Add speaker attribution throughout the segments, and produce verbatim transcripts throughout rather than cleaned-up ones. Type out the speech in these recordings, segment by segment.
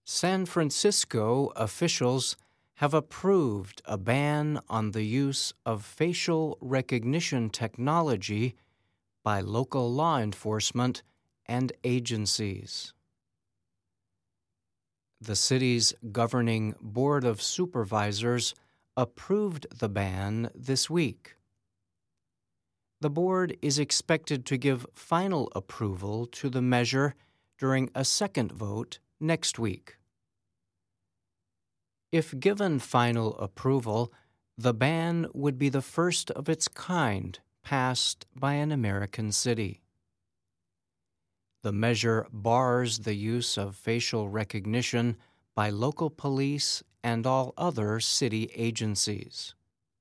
Speaker 1: San Francisco officials have approved a ban on the use of facial recognition technology by local law enforcement and agencies. The city's governing Board of Supervisors approved the ban this week. The board is expected to give final approval to the measure during a second vote next week. If given final approval, the ban would be the first of its kind passed by an American city. The measure bars the use of facial recognition by local police and all other city agencies.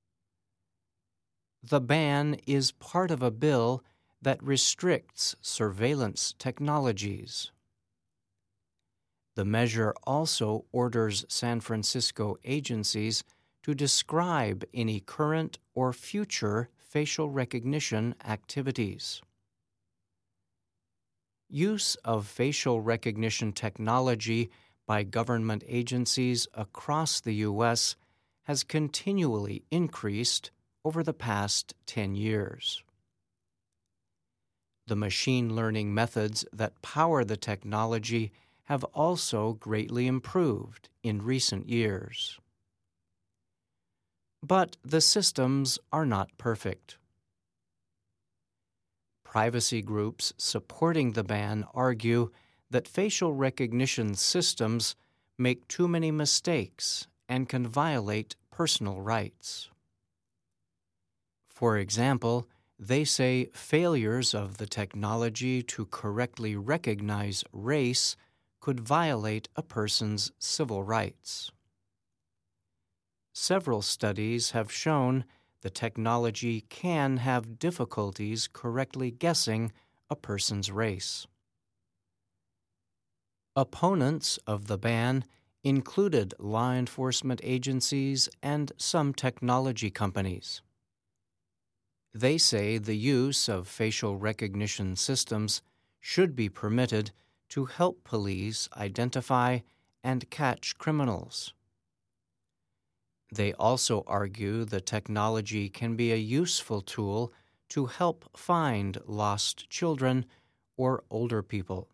Speaker 1: The ban is part of a bill that restricts surveillance technologies. The measure also orders San Francisco agencies to describe any current or future facial recognition activities. Use of facial recognition technology by government agencies across the U S has continually increased over the past ten years. The machine learning methods that power the technology have also greatly improved in recent years. But the systems are not perfect. Privacy groups supporting the ban argue that facial recognition systems make too many mistakes and can violate personal rights. For example, they say failures of the technology to correctly recognize race could violate a person's civil rights. Several studies have shown the technology can have difficulties correctly guessing a person's race. Opponents of the ban included law enforcement agencies and some technology companies. They say the use of facial recognition systems should be permitted to help police identify and catch criminals. They also argue the technology can be a useful tool to help find lost children or older people.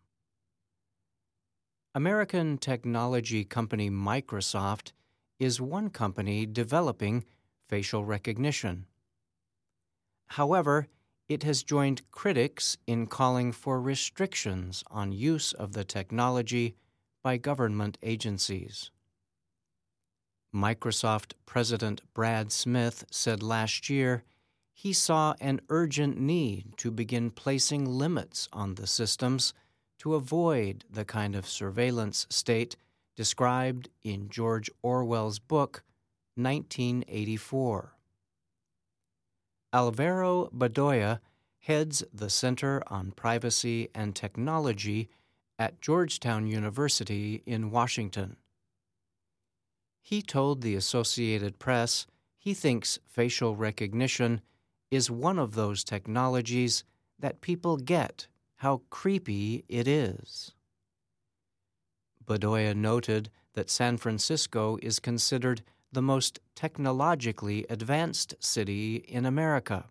Speaker 1: American technology company Microsoft is one company developing facial recognition. However, it has joined critics in calling for restrictions on use of the technology by government agencies. Microsoft President Brad Smith said last year he saw an urgent need to begin placing limits on the systems to avoid the kind of surveillance state described in George Orwell's book, nineteen eighty-four. Alvaro Bedoya heads the Center on Privacy and Technology at Georgetown University in Washington. He told the Associated Press he thinks facial recognition is one of those technologies that people get how creepy it is. Bedoya noted that San Francisco is considered the most technologically advanced city in America.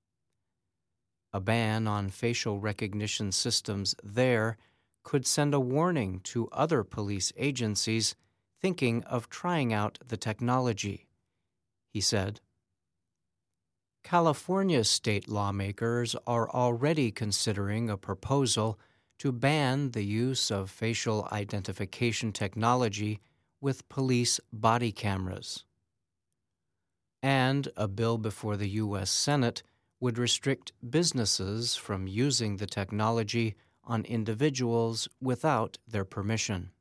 Speaker 1: A ban on facial recognition systems there could send a warning to other police agencies thinking of trying out the technology, he said. California state lawmakers are already considering a proposal to ban the use of facial identification technology with police body cameras. And a bill before the U S Senate would restrict businesses from using the technology on individuals without their permission.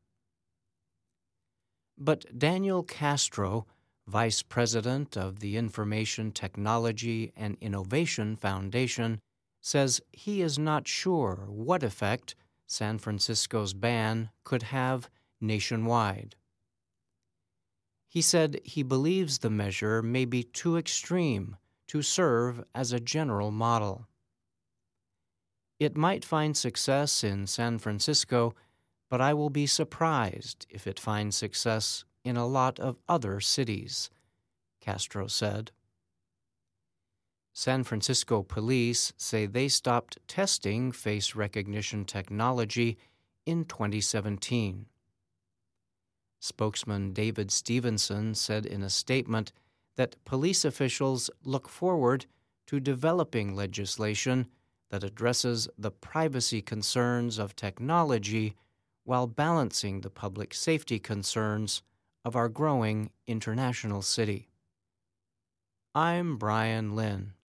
Speaker 1: But Daniel Castro, Vice President of the Information Technology and Innovation Foundation, says he is not sure what effect San Francisco's ban could have nationwide. He said he believes the measure may be too extreme to serve as a general model. It might find success in San Francisco, but I will be surprised if it finds success in a lot of other cities, Castro said. San Francisco police say they stopped testing face recognition technology in twenty seventeen. Spokesman David Stevenson said in a statement that police officials look forward to developing legislation that addresses the privacy concerns of technology while balancing the public safety concerns of our growing international city. I'm Brian Lynn.